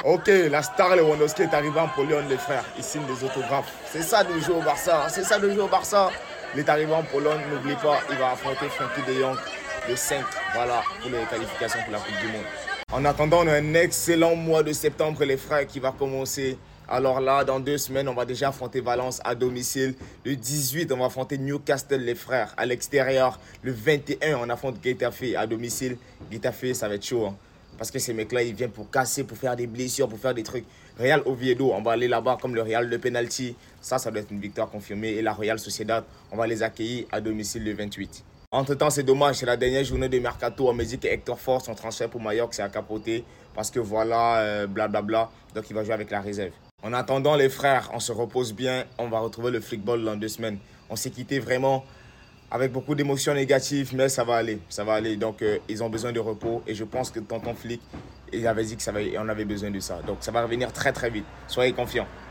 Ok, la star Lewandowski est arrivé en Pologne, les frères. Il signe des autographes. C'est ça de jouer au Barça. C'est ça de jouer au Barça. Il est arrivé en Pologne, n'oublie pas, il va affronter Frankie de Jong le 5. Voilà, pour les qualifications pour la Coupe du Monde. En attendant, on a un excellent mois de septembre, les frères, qui va commencer. Alors là, dans 2 semaines, on va déjà affronter Valence à domicile. Le 18, on va affronter Newcastle, les frères, à l'extérieur. Le 21, on affronte Getafe à domicile. Getafe, ça va être chaud, hein. Parce que ces mecs-là, ils viennent pour casser, pour faire des blessures, pour faire des trucs. Real Oviedo, on va aller là-bas comme le Real de penalty. Ça doit être une victoire confirmée. Et la Real Sociedad, on va les accueillir à domicile le 28. Entre-temps, c'est dommage, c'est la dernière journée de Mercato. On me dit que Hector Ford, son transfert pour Mallorca, c'est à capoter. Parce que voilà, blablabla. Donc, il va jouer avec la réserve. En attendant, les frères, on se repose bien. On va retrouver le flickball dans 2 semaines. On s'est quitté vraiment avec beaucoup d'émotions négatives, mais ça va aller, ça va aller. Donc, ils ont besoin de repos et je pense que tonton Flick, il avait dit que on avait besoin de ça. Donc, ça va revenir très, très vite. Soyez confiants.